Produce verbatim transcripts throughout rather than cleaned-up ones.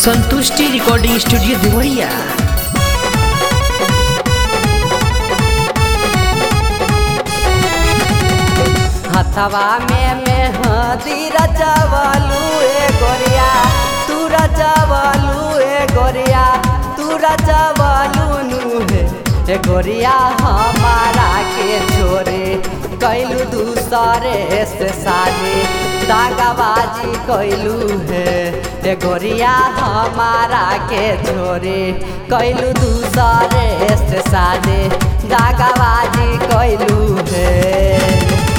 संतुष्टि recording studio Deoria. हथवा में मेहंदी रचवलू ए गोरिया, तू रचवलू ए गोरिया, तू रचवलू नुहे ए गोरिया हमारा के छोरे कैलू दूसरे से शादी, दागाबाजी कैलू है ए गोरिया हमारा के छोरे कैलू दूसरे से शादी, दागाबाजी कैलू है।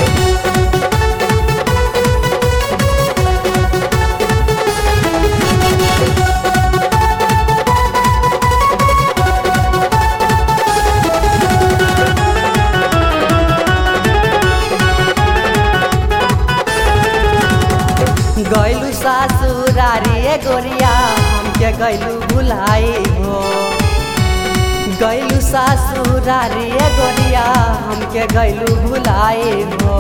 गैलू सासुरारी ए गोरिया हमके गैलू भुलाई हो, गैलू सासुरारी ए गोरिया हमके गैलू भुलाई हो।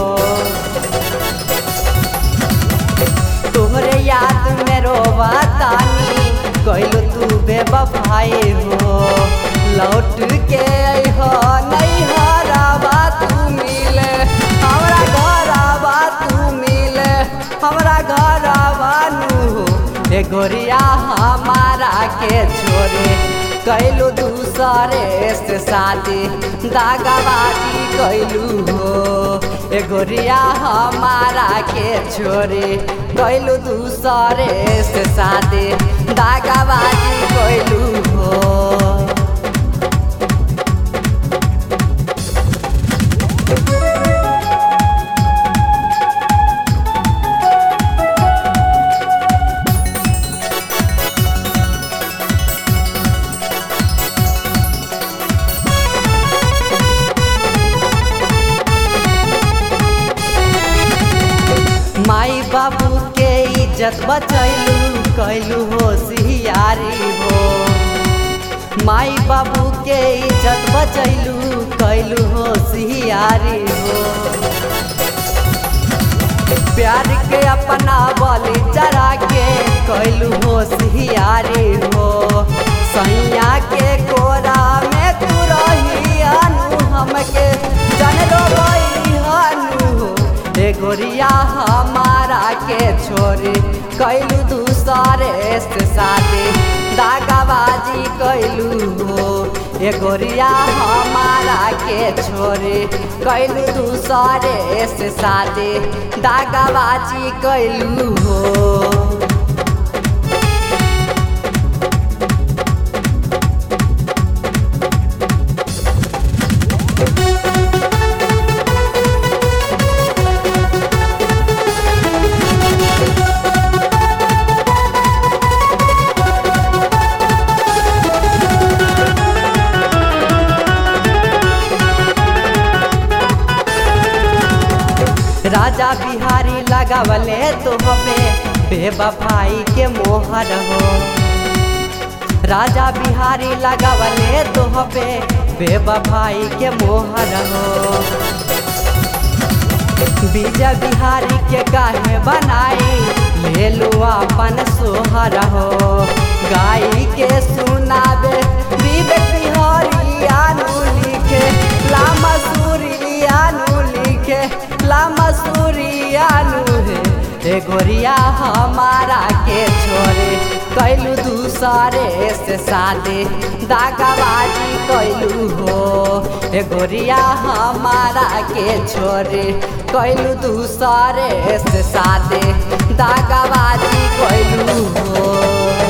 तोहरे याद में रोवा तानी गैलू तू बेवफाई हो, लौट के हो नहीं हरावा तू मिले हमरा घरवा, तू मिले हमरा घरवा नु ए गोरिया हमारा के छोरे कैलू दूसरे से शादी, दागाबाजी कैलू हो ए गोरिया हमारा के छोरे कैलू दूसरे से शादी, दागाबाजी कैलू हो। माई बाबू के इज्जत बचैलू कैलू होशियारी हो, माई बाबू के इज्जत बचैलू कैलू होशियारी हो। प्यार के अपना बलि चढ़ा के कैलू होशियारी हो, सैया के कोरा में तू रही अनु हमके जन रो हनु ए गोरिया हमारा के छोरे कैलू दूसरे से शादी, दागाबाजी कैलू हो ए गोरिया हमारा के छोरे कैलू दूसरे से शादी, दागाबाजी कैलू हो। राजा बिहारी लगावले तो हमें बेवफाई के मोहर हो, राजा बिहारी लगावले तो हमें बेवफाई के मोहर हो। बीजा बिहारी के काहे बनाई ले लो अपन सोहर हो, गाई के सुनाबे विवेक बिहारी आनु लिखे लामा सूरी आनु लिखे लामा सूरी आनु है ए गोरिया हमारा के छोरे कैलू दूसरे से शादी, दागाबाजी कैलू हो ए गोरिया हमारा के छोरे कैलू दूसरे से शादी, दागाबाजी कैलू हो।